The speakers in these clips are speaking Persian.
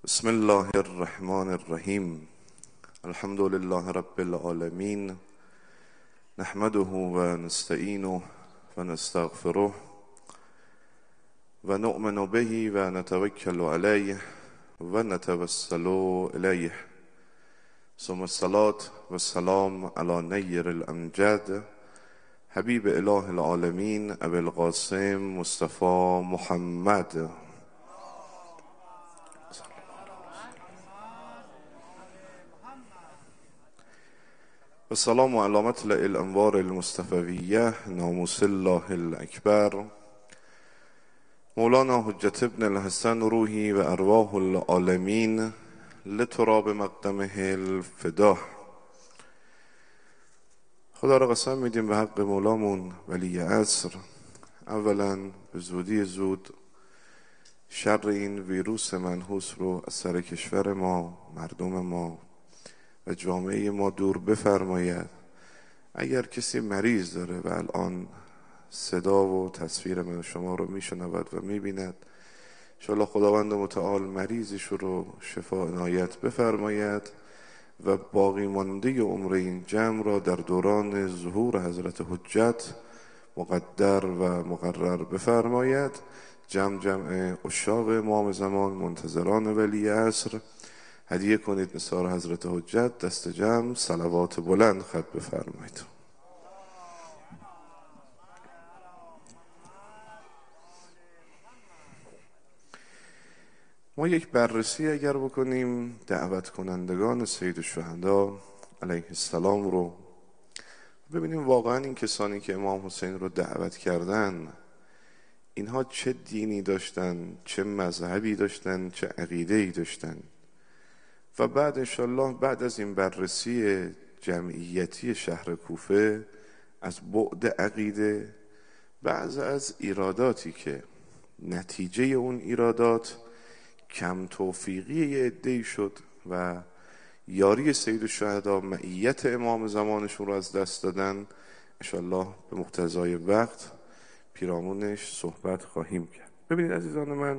بسم الله الرحمن الرحیم. الحمد لله رب العالمین، نحمده و نستعینه و نستغفره و نؤمن به و نتوکل علیه و نتوسل الیه، ثم الصلاة و السلام علی نیر الامجد حبیب اله العالمین ابی القاسم مصطفی محمد. و سلام علی مطلع الانوار المصطفویه ناموس الله الاکبر مولانا حجت ابن الحسن روحی و ارواح العالمین لتراب مقدمه الفدا. خدا را قسم میدیم به حق مولامون ولی عصر، اولا به زودی زود شر این ویروس منحوس رو از سر کشور ما، مردم ما و جامعه ما دور بفرماید. اگر کسی مریض داره و الان صدا و تصویر من شما رو میشنود و میبیند، انشاءالله خداوند متعال مریضش رو شفا عنایت بفرماید و باقی مانده عمر این جمع را در دوران ظهور حضرت حجت مقدر و مقرر بفرماید. جمع عشاق امام زمان، منتظران ولی عصر، هدیه کنید نثار حضرت حجت، دست جمع صلوات بلند خط بفرمایید. ما یک بررسی اگر بکنیم دعوت کنندگان سید الشهدا علیه السلام رو ببینیم، واقعا این کسانی که امام حسین رو دعوت کردن اینها چه دینی داشتن، چه مذهبی داشتن، چه عقیده‌ای داشتن. و بعد انشالله بعد از این بررسی جمعیتی شهر کوفه از بعد عقیده، بعض از ایراداتی که نتیجه اون ایرادات کم توفیقی یه عده‌ای شد و یاری سید الشهدا، معیت امام زمانشون رو از دست دادن، انشالله به مقتضای وقت پیرامونش صحبت خواهیم کرد. ببینید عزیزان من،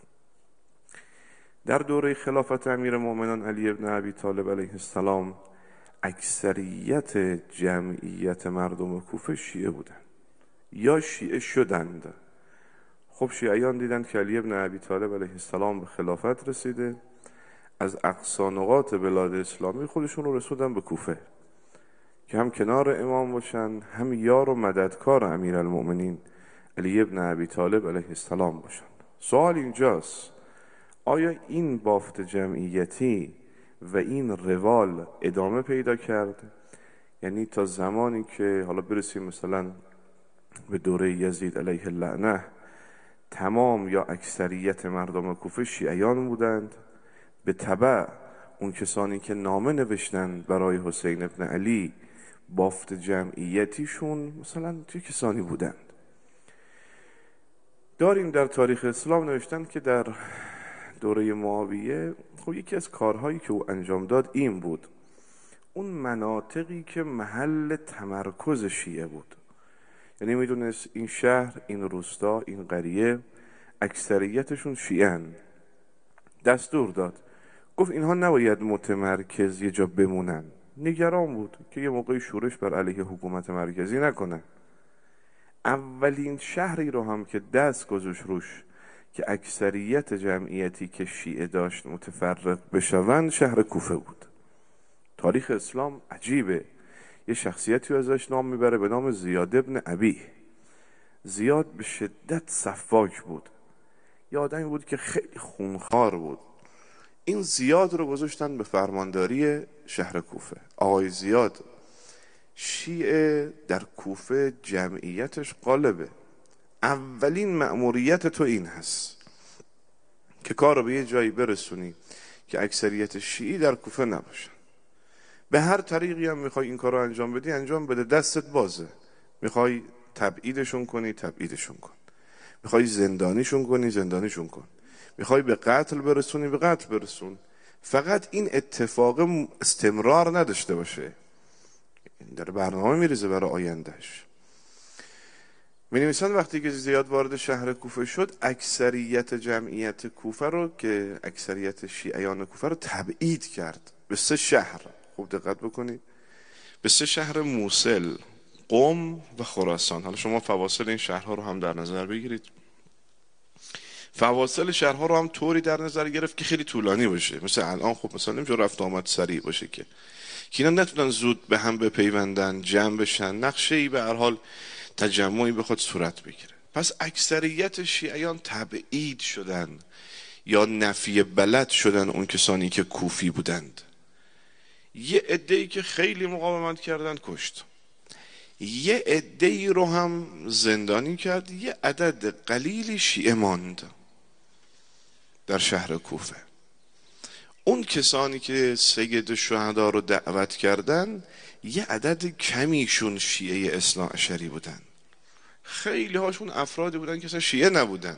در دوره خلافت امیرالمؤمنین علی ابن ابی طالب علیه السلام اکثریت جمعیت مردم کوفه شیعه بودند یا شیعه شدند. خب شیعیان دیدند که علی ابن ابی طالب علیه السلام به خلافت رسیده، از اقصا نقاط بلاد اسلامی خودشون رو رسوندن به کوفه که هم کنار امام باشن، هم یار و مددکار امیرالمؤمنین علی ابن ابی طالب علیه السلام باشن. سوال اینجاست، آیا این بافت جمعیتی و این روال ادامه پیدا کرد؟ یعنی تا زمانی که حالا برسیم مثلا به دوره یزید علیه اللعنه، تمام یا اکثریت مردم کوفه شیعیان بودند، به تبع اون کسانی که نامه نوشتند برای حسین ابن علی بافت جمعیتیشون مثلا چه کسانی بودند؟ داریم در تاریخ اسلام نوشتن که در دوره معاویه خب یکی از کارهایی که او انجام داد این بود، اون مناطقی که محل تمرکز شیعه بود، یعنی میدونست این شهر، این روستا، این قریه اکثریتشون شیعن، دستور داد، گفت اینها نباید متمرکز یه جا بمونن. نگران بود که یه موقعی شورش بر علیه حکومت مرکزی نکنن. اولین شهری رو هم که دست گذاشت روش که اکثریت جمعیتی که شیعه داشت متفرق بشوند، شهر کوفه بود. تاریخ اسلام عجیبه، یه شخصیتی ازش نام میبره به نام زیاد ابن ابی. زیاد به شدت سفاک بود، یه آدمی بود که خیلی خونخوار بود. این زیاد رو گذاشتن به فرمانداری شهر کوفه. آقای زیاد شیعه در کوفه جمعیتش غالبه، اولین مأموریت تو این هست که کار رو به یه جایی برسونی که اکثریت شیعی در کوفه نباشن. به هر طریقی هم میخوای این کار رو انجام بدی انجام بده، دستت بازه. میخوای تبعیدشون کنی تبعیدشون کن، میخوای زندانیشون کنی زندانیشون کن، میخوای به قتل برسونی به قتل برسون. فقط این اتفاق استمرار نداشته باشه، در برنامه میریزه برای آیندهش. می نویسن وقتی که زیاد وارد شهر کوفه شد، اکثریت جمعیت کوفه رو که اکثریت شیعیان کوفه رو تبعید کرد به 3 شهر. خوب دقت بکنید، به 3 شهر: موصل، قم و خراسان. حالا شما فواصل این شهرها رو هم در نظر بگیرید. فواصل شهرها رو هم طوری در نظر گرفت که خیلی طولانی باشه. مثل الان خب مثلا نمیشه رفت آمد سریع باشه که اینا نتونن زود به هم بپیوندن، جمع بشن، نقشه‌ای به هر حال تجمعی بخواد صورت بگیره. پس اکثریت شیعیان تبعید شدن یا نفی بلد شدن اون کسانی که کوفی بودند. یه عده‌ای که خیلی مقاومت کردن کشت، یه عده‌ای رو هم زندانی کرد، یه عدد قلیلی شیعه ماند در شهر کوفه. اون کسانی که سید شهدا رو دعوت کردن یه عدد کمیشون شیعه اثنا عشری بودن، خیلی هاشون افرادی بودن که اصلا شیعه نبودن،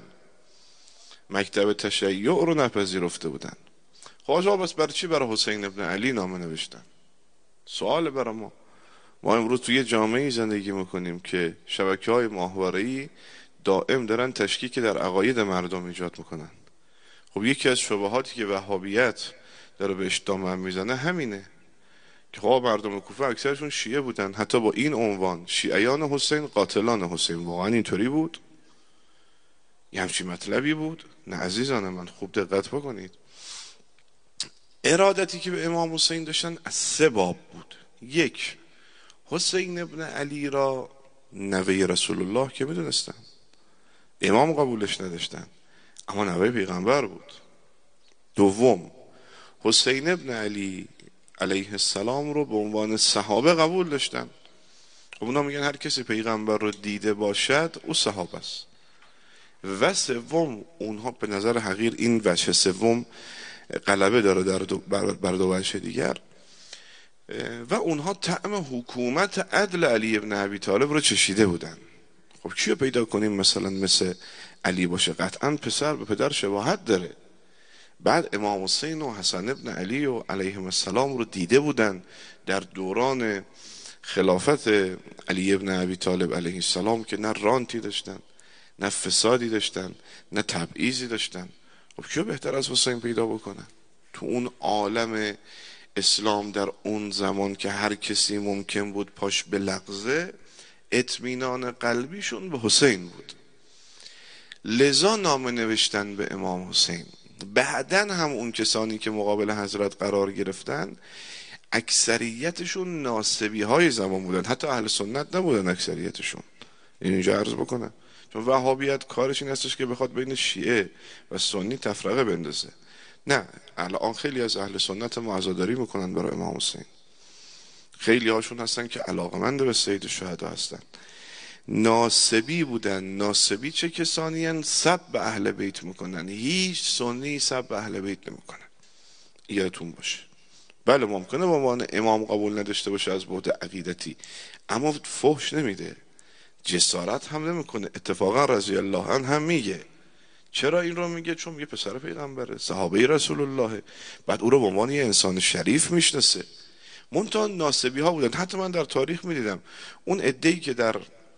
مکتب تشیع رو نپذیرفته بودن. خواجه بس برای چی برای حسین ابن علی نامه نوشتن؟ سوال برای ما امروز توی جامعه زندگی میکنیم که شبکه‌های ماهواره‌ای دائم دارن تشکیک در عقاید مردم ایجاد میکنن. خب یکی از شبهاتی که وهابیت داره بهش دامن میزنه همینه که خب مردم کوفه اکثرشون شیعه بودن، حتی با این عنوان: شیعیان حسین قاتلان حسین. واقعا اینطوری بود؟ یه همچین مطلبی بود؟ نه عزیزان من، خوب دقت بکنید. ارادتی که به امام حسین داشتن از 3 باب بود. 1، حسین ابن علی را نوه رسول الله که میدونستن، امام قبولش نداشتن اما نوه پیغمبر بود. 2، حسین ابن علی علیه السلام رو به عنوان صحابه قبول داشتن. خب اونا میگن هر کسی پیغمبر رو دیده باشد او صحابه است. و 3، اونها به نظر حقیر این وجه 3 غلبه داره بر 2 وجه دیگر، و اونها طعم حکومت عدل علی ابن ابی طالب رو چشیده بودن. خب کیو پیدا کنیم مثلا مثل علی باشه؟ قطعا پسر به پدر شباهت داره. بعد امام حسین و حسن ابن علی و علیهم السلام رو دیده بودن در دوران خلافت علی ابن ابی طالب علیه السلام که نه رانتی داشتن، نه فسادی داشتن، نه تبعیضی داشتن. خب کیو بهتر از حسین پیدا بکنن تو اون عالم اسلام در اون زمان که هر کسی ممکن بود پاش بلغزه؟ اطمینان قلبیشون به حسین بود، لذا نامه نوشتن به امام حسین. بعدن هم اون کسانی که مقابل حضرت قرار گرفتن اکثریتشون ناسبی های زمان بودن، حتی اهل سنت نبودن اکثریتشون. اینجا عرض بکنم چون وهابیت کارش این هستش که بخواد بین شیعه و سنی تفرقه بندازه. نه، الان خیلی از اهل سنت ما عزاداری میکنن برای امام حسین، خیلی هاشون هستن که علاقمند به سید الشهدا هستن. ناسبی بودن. ناسبی چه کسانی هستن؟ سب به اهل بیت میکنن. هیچ سنی سب به اهل بیت نمیکنن، یادتون باشه. بله ممکنه با عنوان امام قبول نداشته باشه از بعد عقیدتی، اما فحش نمیده، جسارت هم نمیکنه. اتفاقا رضی الله عنه هم میگه. چرا این رو میگه؟ چون میگه پسر پیغمبره، صحابه رسول الله، بعد او رو به عنوان یه انسان شریف میشناسه. منتها ناسبی ها بودن. حتی من در تاریخ میدیدم اون عده‌ای که در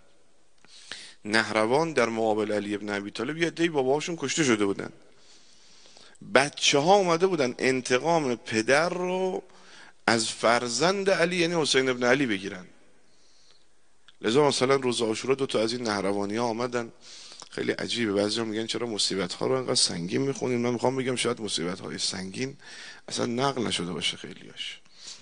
نهروان در مقابل علی ابن ابی طالب یه عده‌ای باباهاشون کشته شده بودن، بچه ها اومده بودن انتقام پدر رو از فرزند علی یعنی حسین ابن علی بگیرن. لذا مثلا روز عاشورا 2 از این نهروانی ها آمدن. خیلی عجیبه، بعضیا میگن چرا مصیبت ها رو انقدر سنگین میخونیم. من میخوام بگم شاید مصیبت های سنگین اصلا نقل نشده باشه خیلیاش،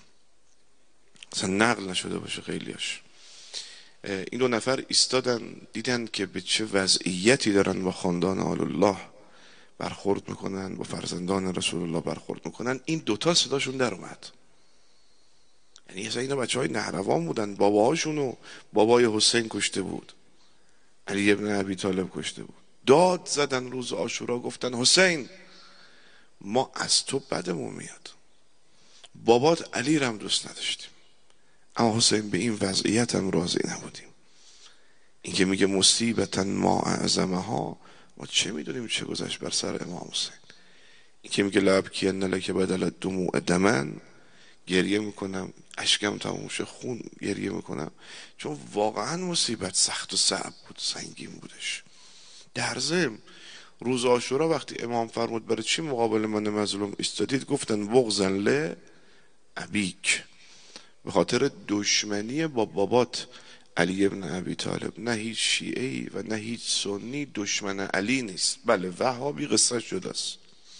خیلیاش. این 2 نفر ایستادن دیدن که به چه وضعیتی دارن با خاندان آل الله برخورد میکنن، با فرزندان رسول الله برخورد میکنن. این 2 صداشون در اومد. یعنی اصلا اینا بچه های نهروان بودن، باباهاشون و بابای حسین کشته بود، علی ابن ابی طالب کشته بود. داد زدن روز عاشورا، گفتن حسین ما از تو بدمون میاد، بابات علی رو هم دوست نداشتیم، اما حسین به این وضعیت هم راضی نبودیم. این که میگه مصیبتا ما اعظمها، ما چه میدونیم چه گذشت بر سر امام حسین. این که میگه لبکی ان لک بدل الدموع دمن، گریه میکنم اشکم تموم شه خون گریه میکنم، چون واقعا مصیبت سخت و صعب بود، سنگین بودش. در ضمن روز عاشورا وقتی امام فرمود برای چی مقابل من مظلوم ایستادید، گفتن بغضا لابیک، به خاطر دشمنی با بابات علی ابن ابی طالب. نه هیچ شیعه‌ای و نه هیچ سنی دشمن علی نیست. بله وهابی قصهش جداست،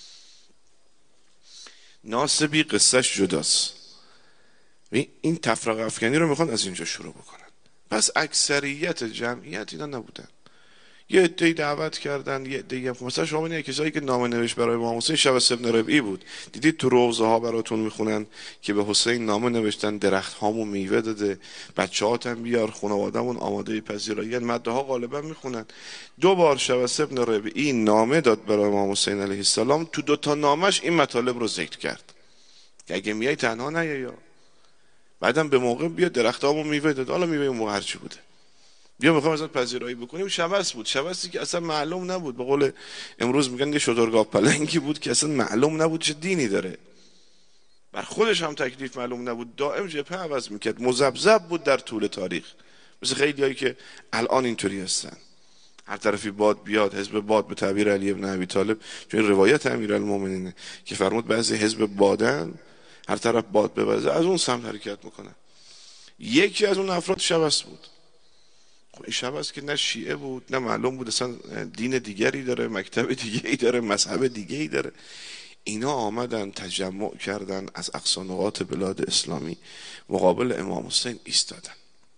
ناصبی قصهش جداست. این تفرقه افکنی رو میخوان از اینجا شروع بکنن. پس اکثریت جمعیت اینا نبودن، یه عده‌ای دعوت کردن، یه عده‌ای مثلا شما این کسایی که نامه نوشت برای امام حسین شبس ابن ربیعی بود، دیدید تو روضه ها براتون میخونن که به حسین نامه نوشتن درخت هامون میوه داده، بچه‌هاتم بیار، خانواده‌مون آماده پذیرایی، مده ها غالبا میخونن. 2 بار شبس ابن ربیعی نامه داد برای امام حسین علیه السلام، تو 2 تا نامش این مطالب رو ذکر کرد که اگه میای تنها نیا، بعدم به موقع بیا، درخت هامون میوه داده، حالا میوه اون هرچی بوده، بیا میخوام ازت پذیرایی بکنیم. شبس بود، شبسی که اصلا معلوم نبود، به قول امروز میگن یه شترگاه پلنگی بود که اصلا معلوم نبود چه دینی داره، بر خودش هم تکلیف معلوم نبود، دائم جبهه عوض میکرد، مذبذب بود در طول تاریخ، مثل خیلیایی که الان اینطوری هستن، هر طرفی باد بیاد، حزب باد به تعبیر علی ابن ابی طالب، چون این روایت امیرالمومنینه که فرمود بعضی حزب بادن، هر طرف باد بوزه از اون سمت حرکت میکنن. یکی از اون افراد شبس بود. این شبس که نه شیعه بود، نه معلوم بود اصلا دین دیگری داره، مکتب دیگری داره، مذهب دیگری داره. اینا آمدن تجمع کردن از اقصا نقاط بلاد اسلامی مقابل امام حسین ایستادن.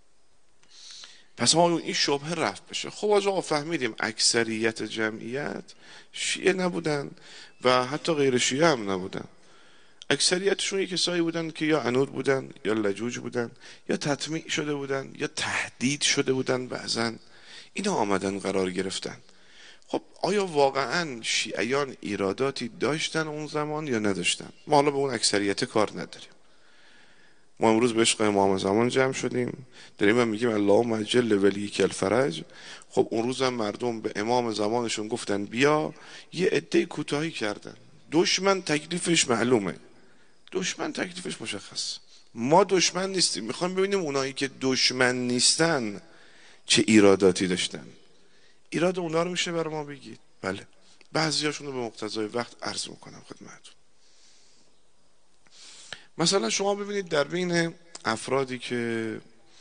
پس ما این شبهه رفت بشه. خب آقا فهمیدیم اکثریت جمعیت شیعه نبودن و حتی غیر شیعه هم نبودن. اکثریتشون یک کسایی بودن که یا عنود بودن یا لجوج بودن یا تطمیع شده بودن یا تهدید شده بودن بعضن. اینا آمدن قرار گرفتن. خب آیا واقعا شیعیان ایراداتی داشتن اون زمان یا نداشتن؟ ما حالا به اون اکثریت کار نداریم. ما امروز به عشق امام زمان جمع شدیم، داریم هم میگیم اللهم عجل ولیک الفرج. خب اون روز هم مردم به امام زمانشون گفتن بیا، یه عده کوتاهی کردن. دشمن تکلیفش معلومه، دشمن تکلیفش مشخص. ما دشمن نیستیم، میخوام ببینیم اونایی که دشمن نیستن چه ایراداتی داشتن. ایراد اونا رو میشه برای ما بگید؟ بله، بعضیاشون رو به مقتضای وقت عرض میکنم خدمتتون. مثلا شما ببینید در بین افرادی که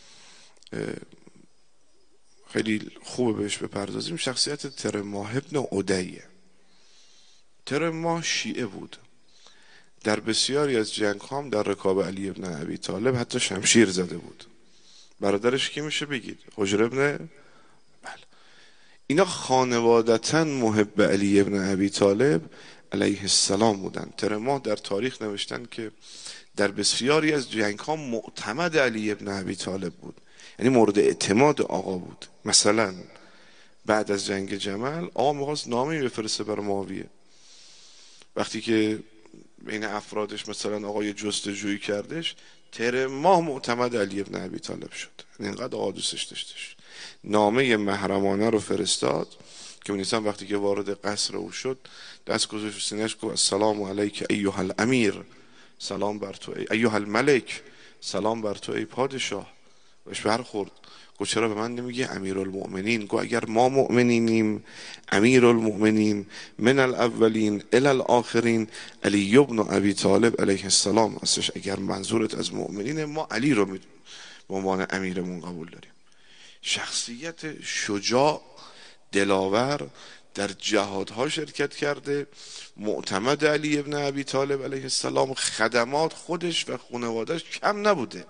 خیلی خوبه بهش بپردازیم، شخصیت ترماه ابن عدیه. ترماه شیعه بود، در بسیاری از جنگ هم در رکاب علی ابن ابی طالب حتی شمشیر زده بود. برادرش کی میشه بگید؟ حجر ابن، بله. اینا خانوادتا محب علی ابن ابی طالب علیه السلام بودن. ترماه در تاریخ نوشتن که در بسیاری از جنگ ها معتمد علی ابن ابی طالب بود، یعنی مورد اعتماد آقا بود. مثلا بعد از جنگ جمل آقا میخواست نامه‌ای بفرسته برای معاویه، وقتی که بین افرادش مثلا آقای جستجویی کردش، ترماه معتمد علی ابن ابی طالب شد، اینقدر آقا دوستش داشتش. نامه محرمانه رو فرستاد که می‌نویسن وقتی که وارد قصر او شد، دست گذاشت سینه‌اش گفت السلام علیک ایها الامیر، سلام بر تو ایها الملک، سلام بر تو ای پادشاه. بهش برخورد، گفت چرا به من نمیگی امیرالمؤمنین؟ گفت اگر ما مؤمنینیم امیرالمؤمنین من الاولین الی الاخرین علی ابن ابی طالب علیه السلام هستش. اگر منظورت از مؤمنین، ما علی رو به عنوان امیرمون قبول داریم. شخصیت شجاع، دلاور، در جهادها شرکت کرده، معتمد علی ابن ابی طالب علیه السلام، خدمات خودش و خانواده‌اش کم نبوده.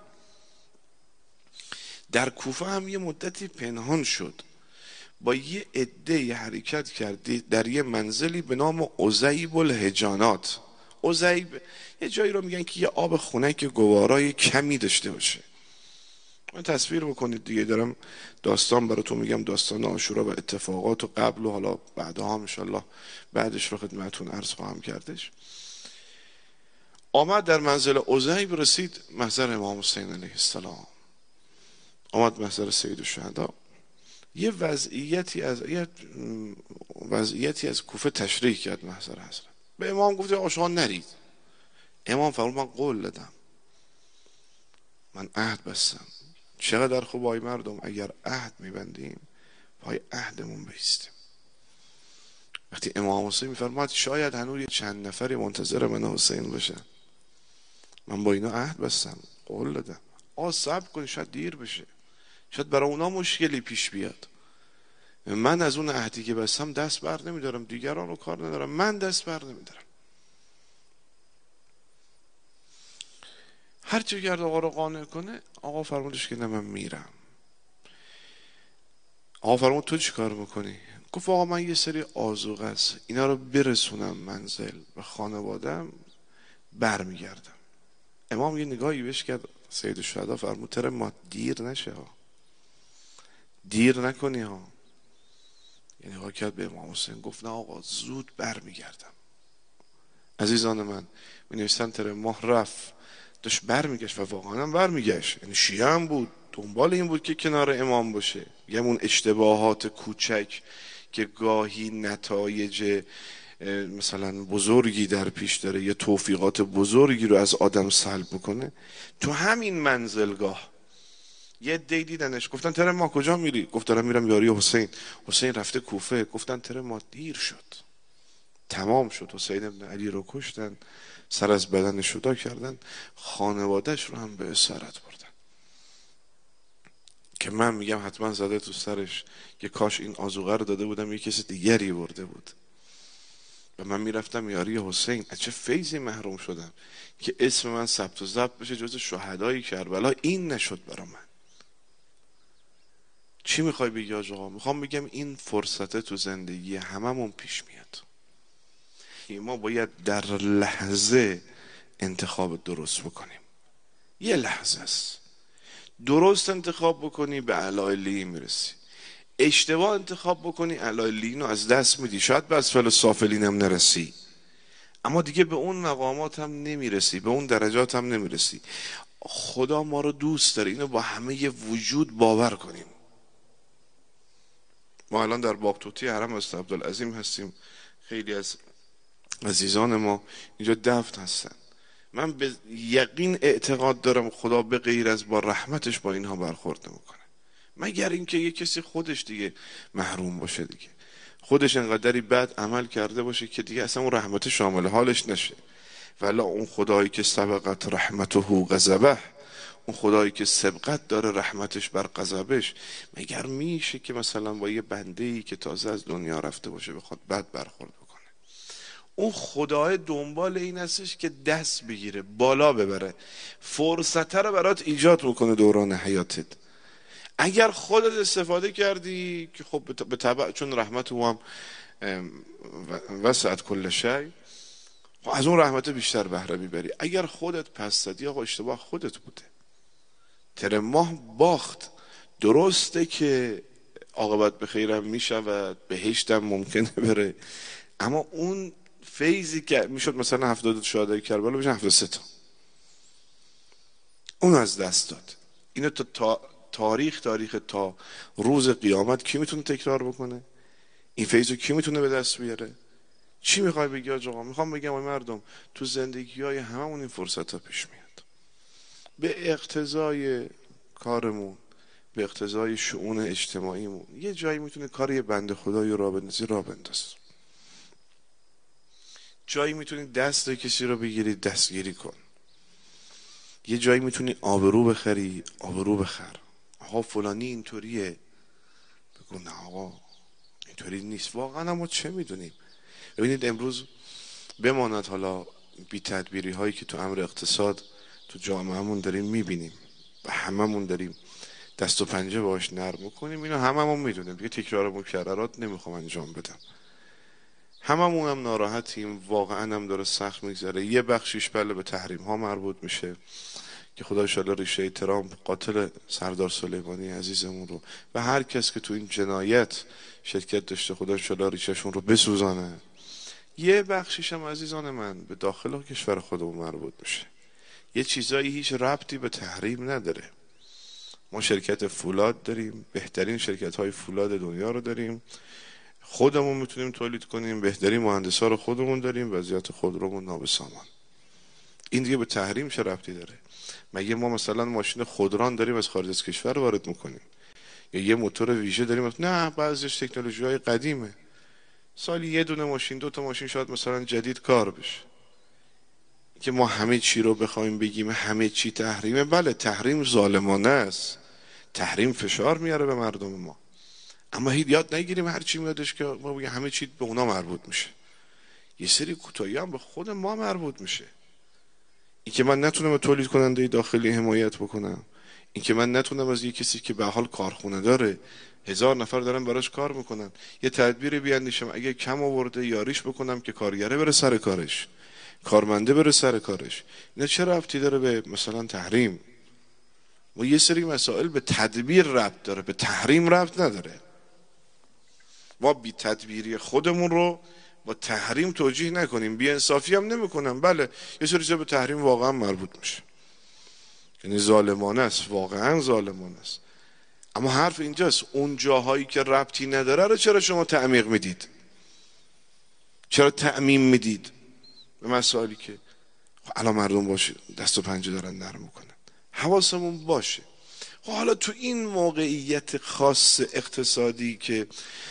در کوفه هم یه مدتی پنهان شد، با یه عده حرکت کردی در یه منزلی به نام عزیب الحجانات. عزیب یه جایی رو میگن که یه آب خنک گوارای کمی داشته باشه. من تصویر بکنید دیگه، دارم داستان براتون میگم، داستان عاشورا و اتفاقات و قبل و حالا بعدها هم انشالله بعدش رو خدمتون عرض خواهم کردش. آمد در منزل عزیب، رسید محضر امام حسین علیه السلام، آمد محضر سید الشهدا. یه وضعیتی از کوفه تشریح کرد محضر حضرت. به امام گفت آقا شما نرید. امام فرمود من قول دادم. من عهد بستم. چقدر خوب آی مردم اگر عهد میبندیم پای عهدمون بیستیم. وقتی امام حسین میفرماد شاید هنوز چند نفری منتظر من حسین باشن، من با اینا عهد بستم، قول دادم، صبر کن شاید دیر بشه، شاید برای اونا مشکلی پیش بیاد. من از اون عهدی که بستم دست بر نمیدارم، دیگران رو کار ندارم، من دست بر نمیدارم. هر چی کرد آقا رو قانع کنه، آقا فرمودش که نه من میرم. آقا فرمود تو چی کار میکنی؟ گفت آقا من یه سری آذوقه است، اینا رو برسونم منزل به خانوادم برمیگردم. امام یه نگاهی بهش کرد، سید الشهدا فرمود تره ما دیر نشه ها، دیر نکنی ها. یه نگاه کرد به امام حسین گفت نه آقا زود برمیگردم. عزیزان من می‌نویسن تره ماه رفت داشت برمیگشت و واقعا هم برمیگشت، یعنی شیعه هم بود، دنبال این بود که کنار امام باشه. یعنی اون اشتباهات کوچک که گاهی نتایج مثلا بزرگی در پیش داره یا توفیقات بزرگی رو از آدم سلب میکنه، تو همین منزلگاه یه دی دیدنش گفتن تره ما کجا میری؟ گفت دارم میرم یاری حسین. حسین رفته کوفه. گفتن تره ما دیر شد، تمام شد، حسین ابن علی رو کشتن، سر از بدنش جدا کردن، خانوادهش رو هم به اسارت بردن. که من میگم حتما زده تو سرش که کاش این آذوقه رو داده بودم یه کسی دیگری برده بود و من میرفتم یاری حسین. از چه فیضی محروم شدم که اسم من ثبت و ضبط بشه جز شهدای کربلا، این نشد برا من. چی میخوای بگی آقا؟ میخوام بگم این فرصته تو زندگی هممون پیش میاد. ما باید در لحظه انتخاب درست بکنیم. یه لحظه است، درست انتخاب بکنی به علایلی میرسی، اشتباه انتخاب بکنی علایلین رو از دست میدی، شاید به اسفل سافلین هم نرسی اما دیگه به اون مقامات هم نمیرسی، به اون درجات هم نمیرسی. خدا ما رو دوست داره، اینو با همه وجود باور کنیم. ما الان در بابتوتی حرم است عبدالعظیم هستیم، خیلی از عزیزان ما اینجا دفن هستن. من به یقین اعتقاد دارم خدا به غیر از با رحمتش با اینها برخورد نمیکنه، مگر اینکه یه کسی خودش دیگه محروم باشه، دیگه خودش انقدری بد عمل کرده باشه که دیگه اصلا اون رحمت شامل حالش نشه. ولی اون خدایی که سبقت رحمته غضبه، اون خدایی که سبقت داره رحمتش بر غضبش، مگر میشه که مثلا با یه بنده‌ای که تازه از دنیا رفته باشه بخواد بد برخورد بکنه؟ اون خدای دنبال این هستش که دست بگیره، بالا ببره، فرصت رو برات ایجاد میکنه دوران حیاتت. اگر خودت استفاده کردی که خب به طبع چون رحمت او هم وسعت کل شی، از اون رحمت بیشتر بهره میبری. اگر خودت پس زدی آقا اشتباه خودت بوده. تره ماه باخت، درسته که عاقبت به خیرم میشود، بهشتم ممکنه بره، اما اون فیضی که میشد مثلا 70 شهدای کربلا بشن 73 تا، اون از دست داد. اینو تا تاریخ تا روز قیامت کی میتونه تکرار بکنه؟ این فیضو کی میتونه به دست بیاره؟ چی میخوای بگی آقا؟ میخوام بگم مردم تو زندگی های هممون این فرصت ها پیش میاد، به اقتضای کارمون، به اقتضای شؤون اجتماعیمون. یه جایی میتونه کار یه بنده خدایی را بندازی، را بنداز. جایی میتونی دست کسی رو بگیری، دستگیری کن. یه جایی میتونی آبرو بخری، آبرو بخر. آقا فلانی اینطوریه، بگو نه آقا اینطوری نیست. واقعا ما چه میدونیم؟ ببینید امروز بماند حالا بی تدبیری هایی که تو امر اقتصاد تو جامعهمون داریم میبینیم و هممون داریم دست و پنجه باش نرم میکنیم، اینو هممون میدونیم دیگه، تکرار مکررات نمیخوام انجام بدم. هممون هم ناراحتیم، واقعا هم داره سخت میگذره. یه بخشیش بله به تحریم ها مربوط میشه که خدا انشالله ریشه ترامپ قاتل سردار سلیمانی عزیزمون رو و هر کس که تو این جنایت شرکت داشته خدا انشالله ریشهشون رو بسوزانه. یه بخشیش هم عزیزان من به داخل کشور خودمون مربوط میشه. یه چیزایی هیچ ربطی به تحریم نداره. ما شرکت فولاد داریم، بهترین شرکت های فولاد دنیا رو داریم، خودمون میتونیم تولید کنیم، بهترین مهندسا رو خودمون داریم، وضعیت خودرومون نابسامان. این دیگه به تحریم چه ربطی داره؟ مگه ما مثلا ماشین خودران داریم از خارج از کشور وارد میکنیم یا یه موتور ویژه داریم؟ نه، بعضیش تکنولوژی‌های قدیمه، سالی یه دونه ماشین، 2 تا ماشین شاید مثلا جدید کار بشه. که ما همه چی رو بخوایم بگیم همه چی تحریمه، بله تحریم ظالمانه است، تحریم فشار میاره به مردم ما، اما هیچ یاد نگیریم هر چی میادش که ما بگیم همه چی به اونا مربوط میشه. یه سری کوتاهی هم به خود ما مربوط میشه. این که من نتونم تولید کننده داخلی حمایت بکنم، این که من نتونم از یه کسی که به حال کارخونه داره 1000 نفر دارن براش کار میکنن یه تدبیر بیاندیشم اگه کم آورده یاریش بکنم که کارگره بره سر کارش، کارمنده بره سر کارش. اینا چه ربطی داره به مثلا تحریم؟ و یه سری مسائل به تدبیر ربط داره، به تحریم ربط نداره. ما بی تدبیری خودمون رو با تحریم توجیه نکنیم، بی انصافی هم نمیکنم. بله یه سری چیزا به تحریم واقعا مربوط میشه، یعنی ظالمانه است، واقعا ظالمانه است. اما حرف اینجاست اون جاهایی که ربطی نداره رو چرا شما تعمیق میدید؟ چرا تعمیم میدید به مسائلی که الان مردم باشه دست و پنجه دارن نرم میکنن؟ حواسمون باشه. حالا تو این موقعیت خاص اقتصادی که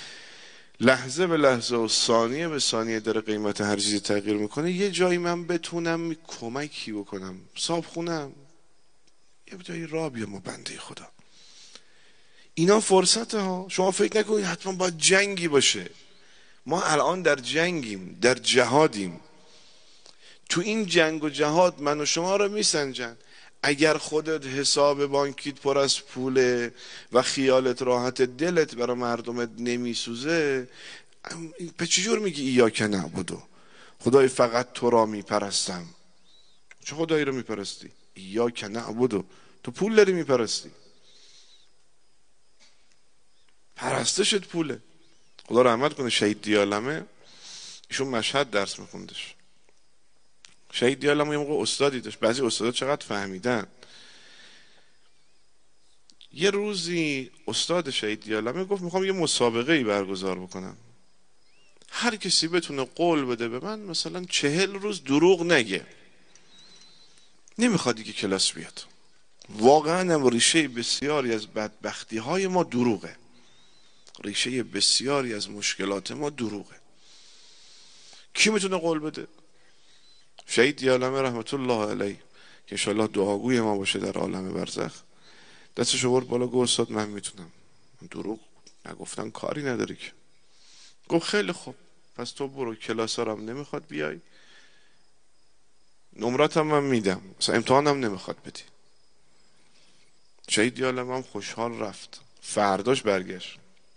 لحظه به لحظه و ثانیه به ثانیه داره قیمت هر چیزی تغییر میکنه، یه جایی من بتونم کمکی بکنم، صابخونم یه جایی راه بیام، بنده خدا اینا فرصته ها. شما فکر نکنید حتما باید جنگی باشه. ما الان در جنگیم، در جهادیم. تو این جنگ و جهاد من و شما رو میسنجن. اگر خودت حساب بانکیت پر از پوله و خیالت راحت، دلت برای مردمت نمیسوزه، به چجور میگی ایاک نعبدو؟ خدای فقط تو را میپرستم. چه خدایی رو میپرستی؟ ایاک نعبدو. تو پول داری میپرستی، پرستشت پوله. خدا رحمت کنه شهید دیالمه، ایشون مشهد درس میخوندش. شهید دیالمه یه موقع استادی داشت، بعضی استادا چقدر فهمیدن. یه روزی استاد شهید دیالمه گفت میخوام یه مسابقه ای برگزار بکنم، هر کسی بتونه قول بده به من مثلا 40 روز دروغ نگه، نمیخواد دیگه کلاس بیاد. واقعا هم ریشه بسیاری از بدبختی های ما دروغه، ریشه بسیاری از مشکلات ما دروغه. کی میتونه قول بده؟ شهید دیالمه رحمت الله علیه که انشاءالله دعاگوی ما باشه در عالم برزخ، دستش آورد بالا گفت استاد من میتونم. من دروغ نگفتن کاری نداری که. گفت خیلی خوب، پس تو برو، کلاس ها هم نمیخواد بیای، نمرات هم من میدم، مثلا امتحان هم نمیخواد بدی. شهید دیالمه هم خوشحال رفت. فرداش برگشت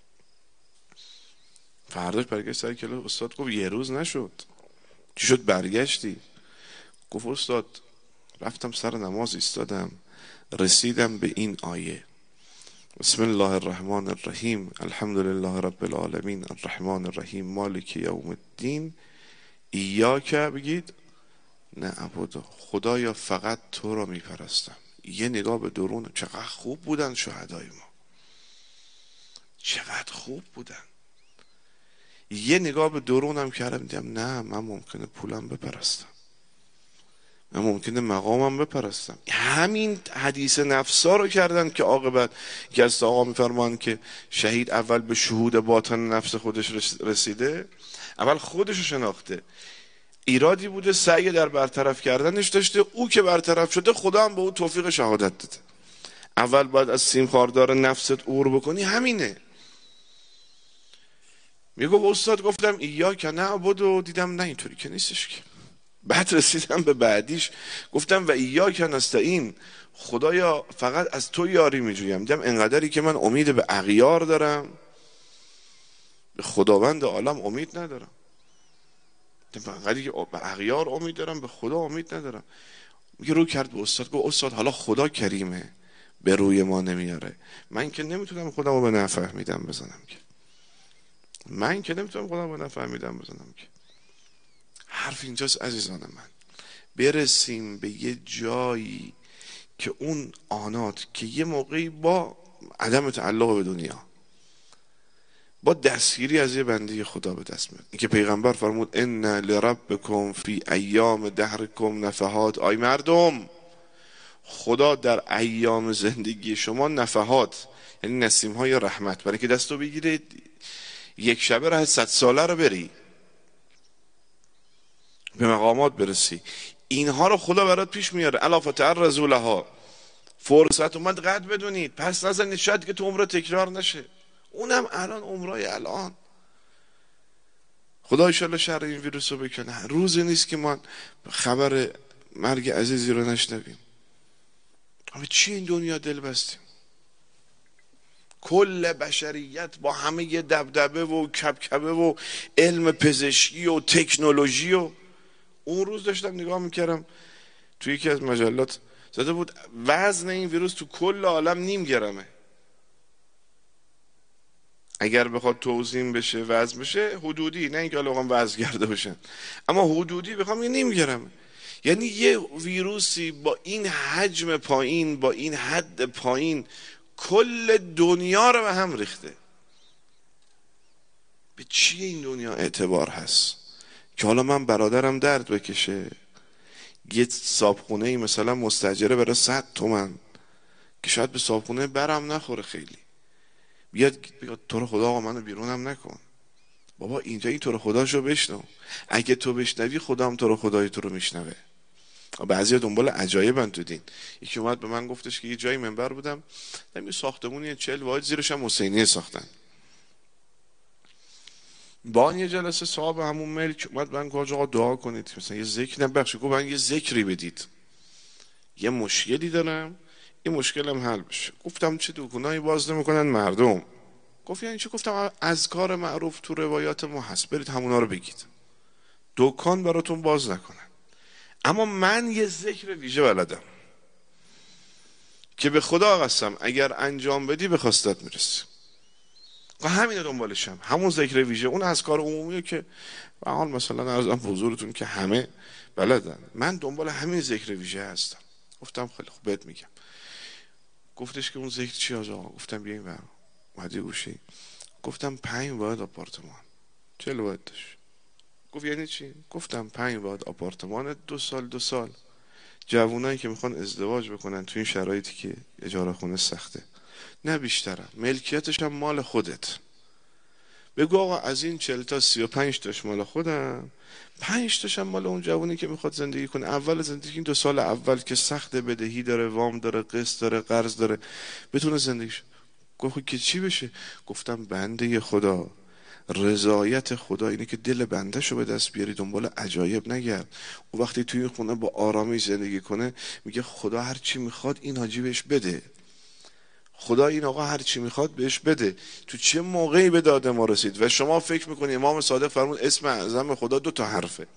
سر کلاس. استاد گفت یه روز نشد، چی شد برگشتی؟ گفت استاد رفتم سر نماز ایستادم، رسیدم به این آیه بسم الله الرحمن الرحیم الحمد لله رب العالمین الرحمن الرحیم مالک یوم الدین ایاک بگید نعبد، خدایا فقط تو را میپرستم. یه نگاه به درون، چقدر خوب بودن شهدای ما، چقدر خوب بودن. یه نگاه به درونم کردم دیدم نه، من ممکنه پولم بپرستم، من ممکنه مقامم بپرستم. همین حدیث نفسا رو کردن که عاقبت که از آقا میفرمان که شهید اول به شهود باطن نفس خودش رسیده، اول خودش رو شناخته، ایرادی بوده سعی در برطرف کردنش داشته، او که برطرف شده خدا هم به او توفیق شهادت داده. اول باید از سیم خاردار نفست عبور بکنی، همینه. میگو استاد گفتم ایاک نعبد و دیدم نه اینطوری که نیستش که. بعد رسیدم به بعدیش گفتم و ایاک نستعین، خدایا فقط از تو یاری میجویم. دیدم انقدری که من امید به اغیار دارم، به خداوند عالم امید ندارم. انقدری که به اغیار امید دارم، به خدا امید ندارم. میگه رو کرد به استاد گفت استاد حالا خدا کریمه به روی ما نمیاره، من که نمیتونم خودم رو به نفهمیدم بزنم که، من که نمیتونم خودم رو به نفهمیدم بزنم که. حرف اینجاست عزیزان من، برسیم به یه جایی که اون آنات که یه موقعی با عدم تعلق به دنیا، با دستگیری از یه بنده خدا به دست میاد. این که پیغمبر فرمود ان لربکم فی ایام دهرکم نفحات. آی مردم، خدا در ایام زندگی شما نفحات، یعنی نسیم های رحمت، برای که دستو بگیره یک شبه راه 100 ساله رو بری، به مقامات برسی، اینها رو خدا برات پیش میاره. الا فتعرضوا لها، فرصت اومد قد بدونید، پس نزنید شاید که تو عمر تکرار نشه. اونم الان عمرای الان. خدا انشالله شر این ویروس رو بکنه. روزی نیست که ما خبر مرگ عزیزی رو نشنویم. اما چی این دنیا دل بستیم؟ کل بشریت با همه دبدبه و کبکبه و علم پزشکی و تکنولوژی و اون روز داشتم نگاه میکردم توی یکی از مجلات زده بود وزن این ویروس تو کل عالم 0.5 گرمه. اگر بخواد توزیع بشه وزن بشه حدودی، نه اینکه الان وزن کرده باشن، اما حدودی بخوام یه 0.5 گرمه. یعنی یه ویروسی با این حجم پایین، با این حد پایین، کل دنیا رو به هم ریخته. به چی این دنیا اعتبار هست که حالا من برادرم درد بکشه، یه صابخونه ای مثلا مستاجره برای 100 تومن که شاید به صابخونه برم نخوره، خیلی بیاد تو رو خدا آقا منو بیرونم نکن، بابا اینجا این تو رو خداشو بشنو، اگه تو بشنوی خدا هم تو رو خدای تو رو میشنوه. بعضیا دنبال عجایبن تو دین. یکی اومد به من گفتش که یه جای منبر بودم، یه ساختمونی 40 واحد زیرش هم حسینیه ساختن. با یه جلسه صاحب همون ملک اومد من گفت آقا دعا کنید، مثلا یه ذکر نبخش، گفت من یه ذکری بدید، یه مشکلی دارم، این مشکلم حل بشه. گفتم چه دکونایی باز نمیکنن مردم؟ گفت یعنی چه؟ گفتم اذکار معروف تو روایات ما هست، برید همونا رو بگید، دکان براتون باز نکنن. اما من یه ذکر ویژه بلدم که به خدا قسم اگر انجام بدی به خواستت میرسی. و همین دنبالشم، همون ذکر ویژه، اون اذکار عمومیه که به حال مثلا عرضم حضورتون که همه بلدن، من دنبال همین ذکر ویژه هستم. گفتم خیلی خوب بهت میگم. گفتش که اون ذکر چی آقا؟ گفتم بیاین برام. اومدی گوشی؟ گفتم 5 واحد آپارتمان 40 واحد داشت. گفت یعنی چی؟ گفتم 5 واحد آپارتمان 2 سال جوونایی که میخوان ازدواج بکنن تو این شرایطی که اجاره خونه سخته، نه بیشترم، ملکیتش هم مال خودت. بگو آقا از این 40 تا 35 تاش مال خودم، 5 تاش هم مال اون جوونی که میخواد زندگی کنه. اول زندگی این 2 سال اول که سخته، بدهی داره، وام داره، قسط داره، قرض داره، بتونه زندگیش. گفت که چی بشه؟ گفتم بنده خدا، رضایت خدا اینه که دل بنده شو به دست بیاری، دنبال عجایب نگرد. اون وقتی توی این خونه با آرامی زندگی کنه میگه خدا هر چی میخواد این حاجی بهش بده، خدا این آقا هر چی میخواد بهش بده. تو چه موقعی به داد ما رسید؟ و شما فکر میکنی امام صادق فرمود اسم اعظم خدا 2 تا حرفه.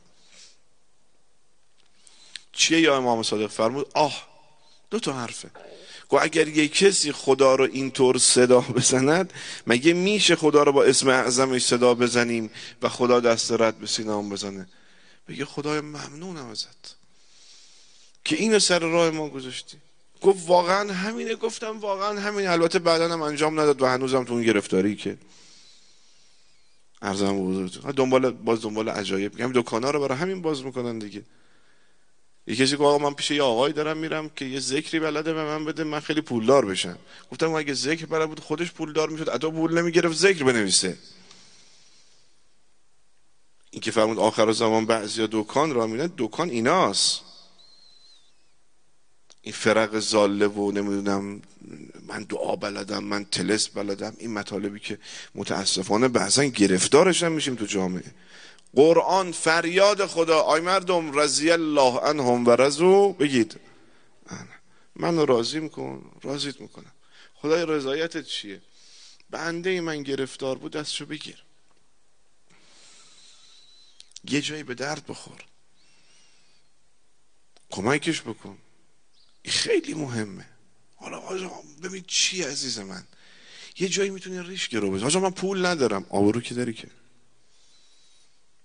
چیه یا امام صادق فرمود 2 تا حرفه. گو اگر یک کسی خدا رو اینطور صدا بزند، مگه میشه خدا رو با اسم اعظمش صدا بزنیم و خدا دست رد به سینه‌مون بزنه؟ بگه خدای ممنونم ازت که اینو سر راه ما گذاشتی. گفت واقعا همینه؟ گفتم واقعا همینه. البته بعداً هم انجام نداد و هنوزم تو اون گرفتاری که ارزم حضورتون دنبال عجایب میگم. دکانا رو برای همین باز میکنن دیگه. یه کسی گفت آقا من پیش یه آقایی دارم میرم که یه ذکری بلده به من بده من خیلی پولدار بشم. گفتم اگه ذکر بلد بود خودش پولدار میشد، عطا پول نمیگرفت ذکر بنویسه. این که فرمود آخر زمان بعضیا دکان را میرن، دکان ایناست، این فرق زاله و نمیدونم من دعا بلدم، من طلسم بلدم، این مطالبی که متاسفانه بعضا گرفتارش هم میشیم تو جامعه. قرآن فریاد خدا، آی مردم رضی الله عنهم و رضوا، بگید من راضی میکن، راضیت میکنم. خدای رضایتت چیه؟ بنده من گرفتار بود دستشو بگیر، یه جایی به درد بخور، کمکش بکن، خیلی مهمه. حالا آجا ببین چی عزیز من، یه جایی میتونی ریش گرو بزن. آجا من پول ندارم، آبرو که داری که.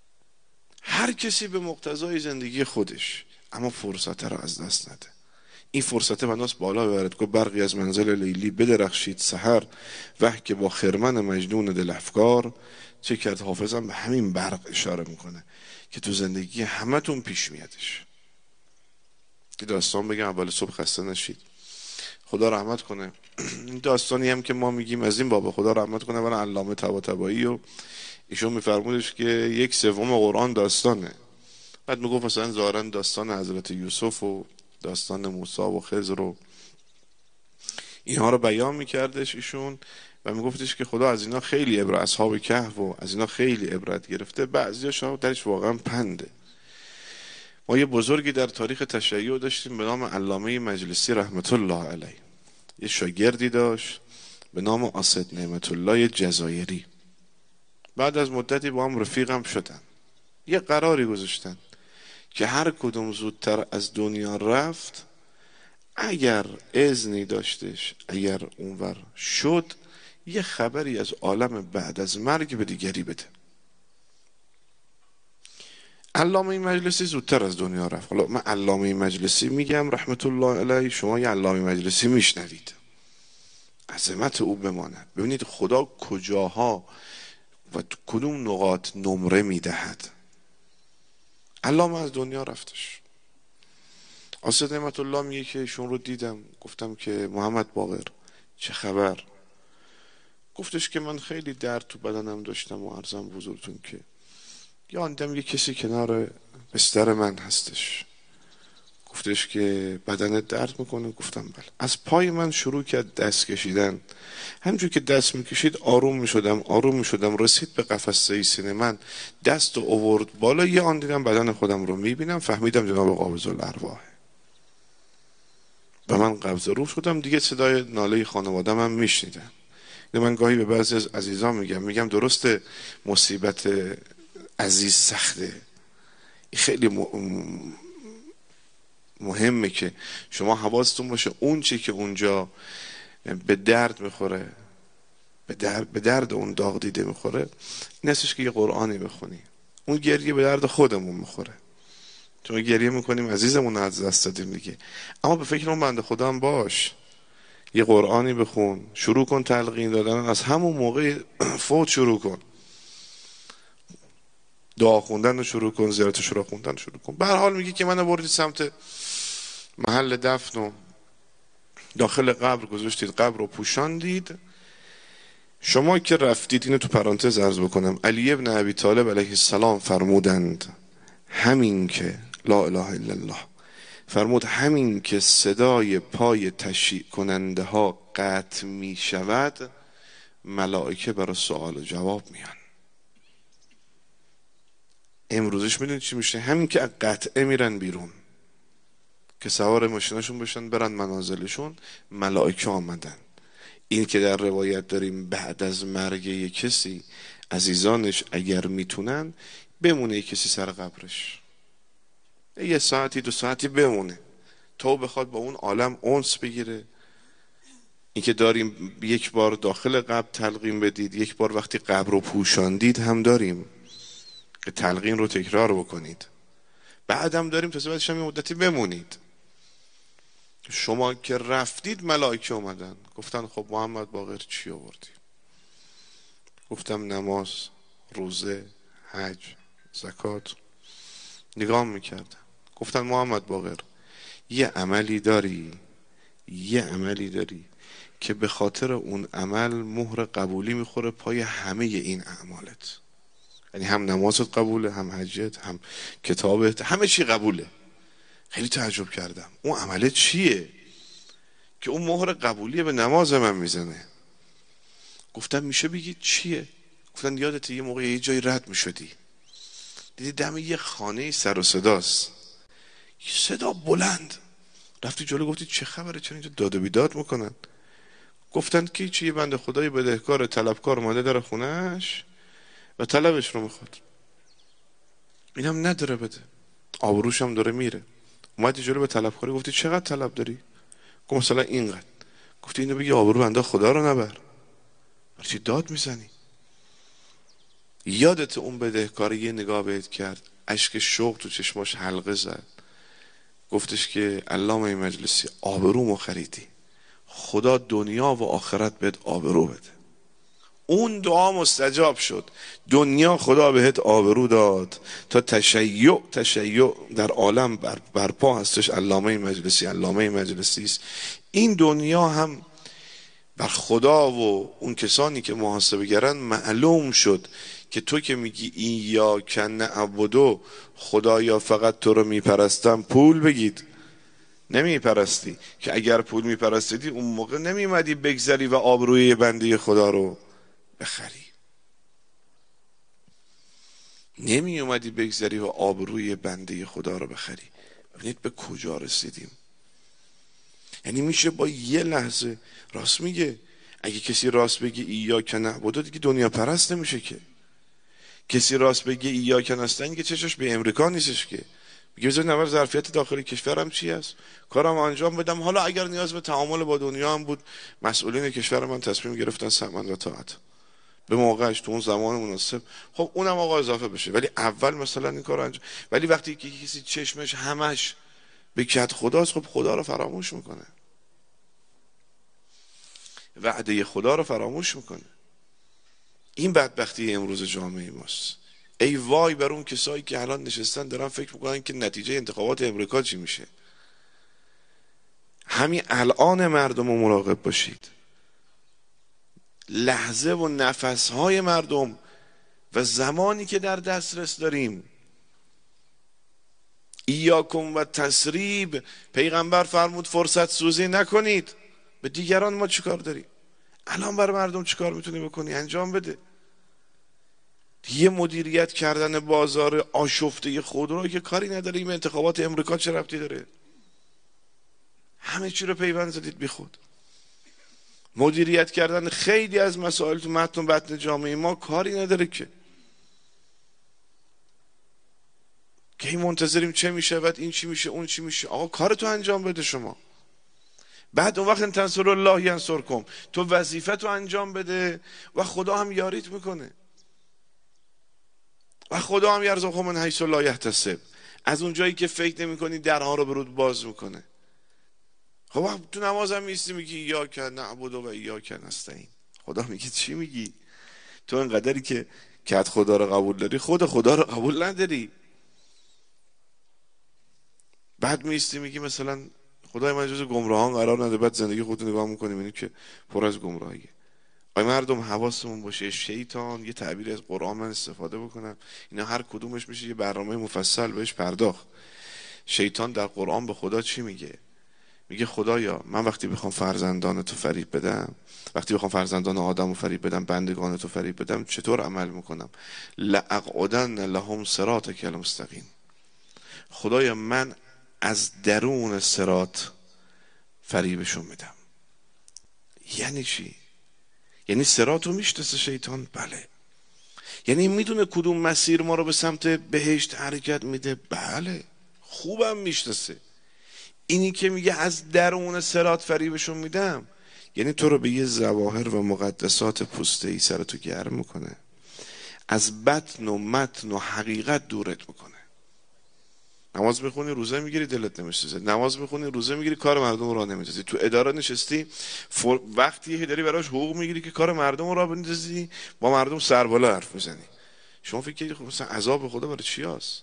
هر کسی به مقتضای زندگی خودش، اما فرصت رو از دست نده. این فرصت بناس بالا ببرد. گفت برقی از منزل لیلی بدرخشید سحر، وح که با خرمن مجنون دل افکار. چه کرد حافظم به همین برق اشاره میکنه که تو زندگی همه تون پیش میادش. که داستان بگم اول صبح خسته نشید. خدا رحمت کنه. این داستانی هم که ما میگیم از این بابا، خدا رحمت کنه برای علامه طباطبایی، و ایشون میفرمودش که 1/3 قرآن داستانه. بعد میگفت مثلا ظاهرا داستان حضرت یوسف و داستان موسی و خضر و اینها رو بیان میکردش ایشون و میگفتش که خدا از اینا خیلی عبرت، اصحاب کهف و از اینا خیلی عبرت گرفته. بعضیاش درش واقعا پنده. ما یه بزرگی در تاریخ تشیع داشتیم به نام علامه مجلسی رحمت الله علیه. یه شاگردی داشت به نام آسد نعمت الله جزایری. بعد از مدتی با هم رفیقم شدن. یه قراری گذاشتن که هر کدوم زودتر از دنیا رفت، اگر اذنی داشتش، اگر اونور شد، یه خبری از عالم بعد از مرگ به دیگری بده. علامه مجلسی زودتر از دنیا رفت. حالا من علامه مجلسی میگم رحمت الله علیه، شما یه علامه مجلسی میشنوید، عظمت او بماند. ببینید خدا کجاها و کدوم نقاط نمره میدهد. علامه از دنیا رفتش. آسد نعمت الله میگه که ایشون رو دیدم، گفتم که محمد باقر چه خبر؟ گفتش که من خیلی درد تو بدنم داشتم و عرضم بزرگتون که یا دیدم یه کسی کنار بستر من هستش. گفتش که بدنت درد میکنه؟ گفتم بله. از پای من شروع کرد دست کشیدن. همینجور که دست میکشید آروم میشدم رسید به قفسه سینه من، دست رو آورد بالا. یه آن دیدم بدن خودم رو میبینم، فهمیدم جناب قابض الارواح و من قبض روح شدم. دیگه صدای ناله خانوادم هم میشنیدم. من گاهی به بعضی از عزیزان میگم درسته مصیبت عزیز سخته، خیلی مهمه که شما حواستون باشه اون چی که اونجا به درد میخوره، به درد اون داغ دیده میخوره، این هستش که یه قرآنی بخونی. اون گریه به درد خودمون میخوره، چون گریه میکنیم عزیزمون از دست دادیم دیگه. اما به فکر اون بنده خدا هم باش، یه قرآنی بخون، شروع کن تلقین دادن، از همون موقع فوت شروع کن، دعا خوندن رو شروع کن، زیارت شروع خوندن شروع کن. به هر حال میگه که من بردید سمت محل دفن و داخل قبر گذاشتید، قبر رو پوشاندید. شما که رفتید، اینو تو پرانتز عرض بکنم، علی ابن ابی طالب علیه السلام فرمودند همین که لا اله الا الله، فرمود همین که صدای پای تشییع کننده ها قطع می شود، ملائکه برای سوال و جواب میان. امروزش میدونید چی میشه؟ همین که قطعه میرن بیرون که سوار ماشیناشون بشن برن منازلشون، ملائکه آمدن. این که در روایت داریم بعد از مرگ یک کسی عزیزانش اگر میتونن بمونه یک کسی سر قبرش، یه ساعتی 2 ساعتی بمونه تا بخواد با اون عالم انس بگیره. این که داریم یک بار داخل قبر تلقین بدید، یک بار وقتی قبر رو پوشاندید هم داریم که تلقین رو تکرار بکنید. بعد هم داریم تا بعدش هم یه مدتی بمونید. شما که رفتید ملائکه اومدن، گفتن خب محمد باقر چی آوردی؟ گفتم نماز، روزه، حج، زکات. نگاه میکردن، گفتن محمد باقر یه عملی داری که به خاطر اون عمل مهر قبولی میخوره پای همه این اعمالت، یعنی هم نمازت قبوله، هم حجت، هم کتابت، همه چی قبوله. خیلی تعجب کردم اون عمله چیه که اون مهر قبولی به نماز من میزنه؟ گفتم میشه بگید چیه؟ گفتن یادت یه موقع یه جایی رد میشدی، دیدی دم یه خانه سر و صداست، یه صدا بلند، رفتی جلو گفتی چه خبره، چرا اینجا داد و بیداد میکنن؟ گفتن که چه یه بنده خدای بدهکار طلبکار اومده در خونهش و طلبش رو میخواد، اینم نداره بده، آبروش هم داره میره. اومدی جلو به طلبکاری گفتی چقدر طلب داری؟ گفت مثلا اینقدر. گفتی اینو بگی آبرو بنده خدا رو نبر، چی داد میزنی؟ یادت اون بدهکار یه نگاه بهت کرد، اشک شوق تو چشماش حلقه زد، گفتش که علامه مجلسی آبرومو خریدی، خدا دنیا و آخرت بهت آبرو بده. اون دعا مستجاب شد، دنیا خدا بهت آبرو داد تا تشیع در عالم برپا هستش. علامه مجلسی است. این دنیا هم بر خدا و اون کسانی که محاسبه گرن معلوم شد که تو که میگی ایاک نعبدو، خدایا فقط تو رو میپرستم، پول بگید نمیپرستی، که اگر پول میپرستیدی اون موقع نمیمدی بگذری و آبروی بنده خدا رو بخری، نمی اومدی بگذری و آبروی بنده خدا رو بخری. ببینید به کجا رسیدیم. یعنی میشه با یه لحظه، راست میگه، اگه کسی راست بگه ایاک نعبدو دیگه دنیا پرست نمیشه که. کسی راست بگه ایاک نستعین که چشش به امریکا نیستش که، میگه بذارید اول ظرفیت داخلی کشورم چی است، کارم انجام بدم، حالا اگر نیاز به تعامل با دنیا هم بود مسئولین کشور من تصمیم گرفتن سمع و طاعت به موقعش تو اون زمان مناسب، خب اونم آقا اضافه بشه، ولی اول مثلا این کار انجام. ولی وقتی که کسی چشمش همش به کد خداست، خب خدا رو فراموش میکنه، وعده خدا رو فراموش میکنه. این بدبختی امروز جامعه ماست. ای وای بر اون کسایی که الان نشستن دارن فکر میکنن که نتیجه انتخابات امریکا چی میشه. همین الان مردم رو مراقب باشید، لحظه و نفسهای مردم و زمانی که در دسترس داریم. ایاکم و تسریب، پیغمبر فرمود فرصت سوزی نکنید. به دیگران ما چیکار داریم؟ الان برای مردم چیکار میتونی بکنی؟ انجام بده. یه مدیریت کردن بازار آشفته خودرو که کاری نداره این انتخابات امریکا چه ربطی داره؟ همه چی رو پیوند زدید بی خود. مدیریت کردن خیلی از مسائل تو متن بطن جامعه ما کاری نداره که این منتظریم چه میشه، بعد این چی میشه اون چی میشه. آقا کارتو انجام بده شما، بعد اون وقت ان تنصروا الله ینصرکم، تو وظیفه‌تو انجام بده و خدا هم یاریت میکنه. و خدا هم یرزقه من حیث لا یحتسب، از اون جایی که فکر نمی‌کنی درها رو برود باز میکنه. خب تو نماز هم میستی میگی ایاک نعبد و ایاک نستعین، خدا میگه چی میگی؟ تو اینقدری که کد خدا رو قبول داری خدا رو قبول نداری. بعد میستی میگی مثلا خدای من جز گمراهان قرار نده، بعد زندگی خودت نگاه میکنی میبینی که پر از گمراهیه. آی مردم حواسمون باشه، شیطان، یه تعبیر از قرآن من استفاده بکنم، اینا هر کدومش میشه یه برنامه مفصل بهش پرداخت. شیطان در قرآن به خدا چی میگه؟ میگه خدایا من وقتی بخوام فرزندان تو فریب بدم، وقتی بخوام فرزندان آدم رو فریب بدم، بندگان تو فریب بدم، چطور عمل میکنم؟ لأقعدن لهم صراطک المستقیم. خدایا من از درون صراط فریبشون میدم. یعنی چی؟ یعنی صراط رو میشناسه شیطان؟ بله. یعنی میدونه کدوم مسیر ما رو به سمت بهشت حرکت میده؟ بله. خوبم میشناسه. اینی که میگه از درون صراط فریبشون میدم، یعنی تو رو به یه ظواهر و مقدسات پوسته‌ای سرتو گرم میکنه، از بطن و متن و حقیقت دورت میکنه. نماز میخونی روزه میگیری دلت نمیسوزه، نماز میخونی روزه میگیری کار مردم رو راه نمیندازی، تو اداره نشستی وقتی داری براش حقوق میگیری که کار مردم رو راه بندازی، با مردم سر بالا حرف میزنی. شما فکر کنید خب مثلا عذاب خدا برای چی هست؟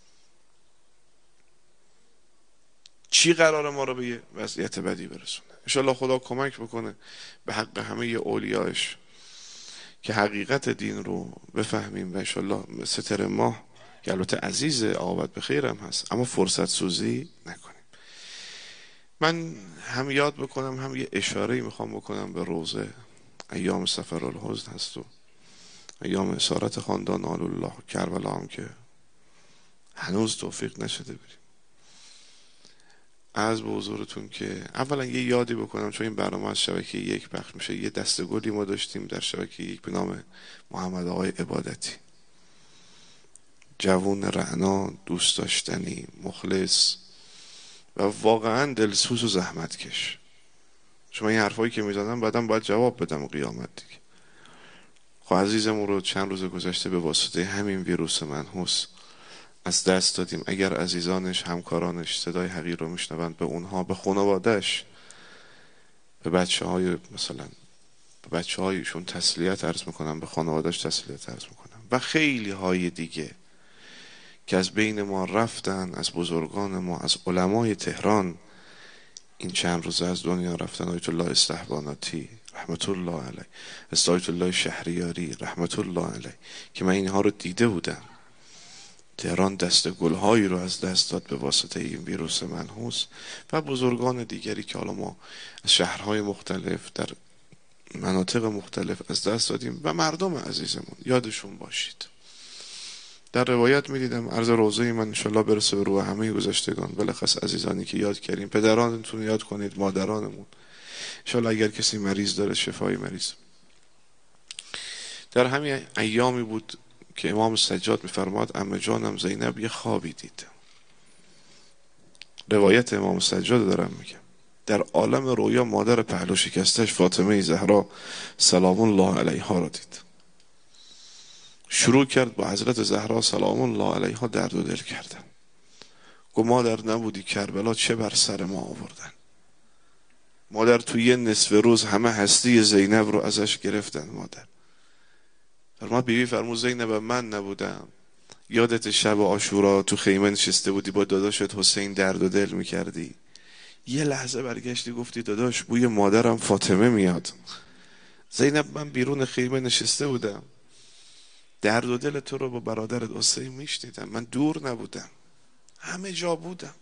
چی قراره ما رو به یه وضعیت بدی برسونه؟ انشالله خدا کمک بکنه به حق همه اولیاش که حقیقت دین رو بفهمیم و انشالله ستر ماه که البته عزیز عاقبت به خیرم هست، اما فرصت سوزی نکنیم. من هم یاد بکنم هم یه اشاره‌ای میخوام بکنم به روزه. ایام سفر الحزن هست و ایام اسارت خاندان آل الله کربلا هم که هنوز توفیق نشده بریم. از به حضورتون که اولا یه یادی بکنم، چون این برنامه از شبکه یک پخش میشه، یه دستگلی ما داشتیم در شبکه یک به نام محمد آقای عبادتی، جوون رعنا، دوست داشتنی، مخلص و واقعا دلسوز و زحمتکش. شما این حرفایی که میزنم بعدم باید جواب بدم قیامت دیگه. خب عزیزمون رو چند روز گذشته به واسطه همین ویروس منحوس از دست دادیم. اگر عزیزانش، همکارانش صدای حقیر رو میشنوند، به اونها، به خانواده‌اش، به بچه‌های مثلا به بچه‌هایشون تسلیت عرض میکنم، به خانواده‌اش تسلیت عرض میکنم. و خیلی های دیگه که از بین ما رفتن، از بزرگان ما، از علمای تهران این چند روزه از دنیا رفتن. آیت الله استحباناتی رحمت الله علیه، آیت الله شهریاری رحمت الله علیه، که من اینها رو دیده بودم. تهران دست گلهایی رو از دست داد به واسطه این ویروس منحوس. و بزرگان دیگری که حالا ما از شهرهای مختلف در مناطق مختلف از دست دادیم و مردم عزیزمون یادشون باشید. در روایت می‌دیدم عرض روزه من انشالله برسه به روح همه گذشتگان، بلخص عزیزانی که یاد کردیم، پدرانتون یاد کنید، مادرانمون انشالله اگر کسی مریض داره شفای مریض. در همین ایامی بود که امام سجاد می‌فرماد عمه جانم زینب یه خوابی دید. روایت امام سجاد دارم میگم. در عالم رویا مادر پهلو شکستش فاطمه زهرا سلام الله علیها را دید. شروع کرد با حضرت زهرا سلام الله علیها درد و دل کردن. گفت مادر نبودی کربلا چه بر سر ما آوردن. مادر توی یه نصف روز همه هستی زینب رو ازش گرفتن. مادر فرمود بیبی فرمود زینب من نبودم. یادت شب عاشورا تو خیمه نشسته بودی با داداشت حسین درد و دل میکردی، یه لحظه برگشتی گفتی داداش بوی مادرم فاطمه میاد. زینب من بیرون خیمه نشسته بودم، درد و دل تو رو با برادرت حسین میشنیدم، من دور نبودم، همه جا بودم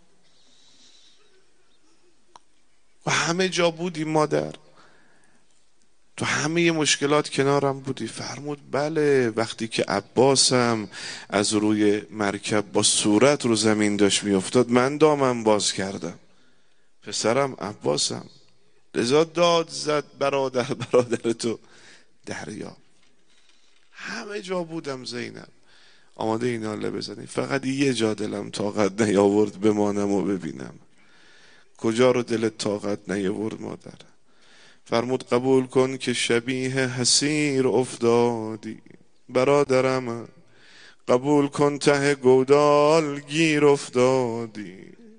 و همه جا بودی مادر، تو همه مشکلات کنارم بودی. فرمود بله، وقتی که عباسم از روی مرکب با صورت رو زمین داشت میافتاد من دامم باز کردم، پسرم عباسم، لذا داد زد برادر تو دریا. همه جا بودم زینب، آماده این ناله بزنی، فقط یه جا دلم طاقت نیاورد بمانم و ببینم. کجا رو دلت طاقت نیاورد مادر؟ فرمود قبول کن که شبیه حسیر افتادی برادرم، قبول کن ته گودال گیر افتادی،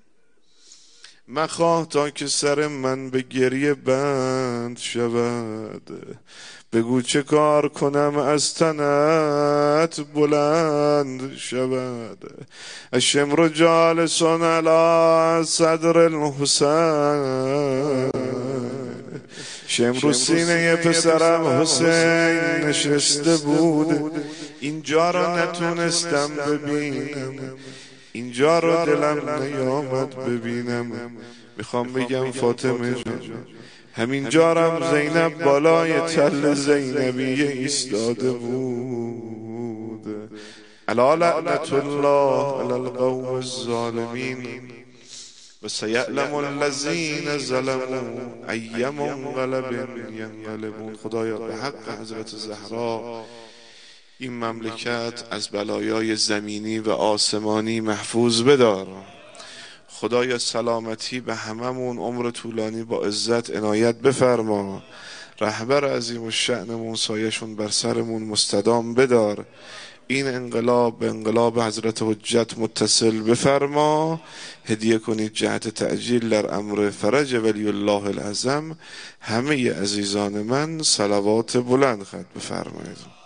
مخواه تا که سر من به گریه بند شود، بگو چه کار کنم از تنت بلند شود. الشمر جالس علی صدر الحسین، شمر سینه پسرم حسین نشسته بود، اینجا را نتونستم ببینم، اینجا رو دلم نیامد ببینم. میخوام بگم فاطمه جان همین جارم زینب بالای تل زینبیه ایستاده بود. الا لعنت الله علی القوم الظالمین و سیعلم الذین ظلموا ای منقلب ینقلبون. خدایا به حق حضرت زهرا این مملکت از بلایای زمینی و آسمانی محفوظ بدار. خدایا سلامتی به هممون، عمر طولانی با عزت عنایت بفرما. رهبر عظیم الشأنمون سایشون بر سرمون مستدام بدار. این انقلاب به انقلاب حضرت حجت متصل بفرما. هدیه کنید جهت تعجیل در امر فرج ولی الله الاعظم. همه عزیزان من صلوات بلند خط بفرمایید.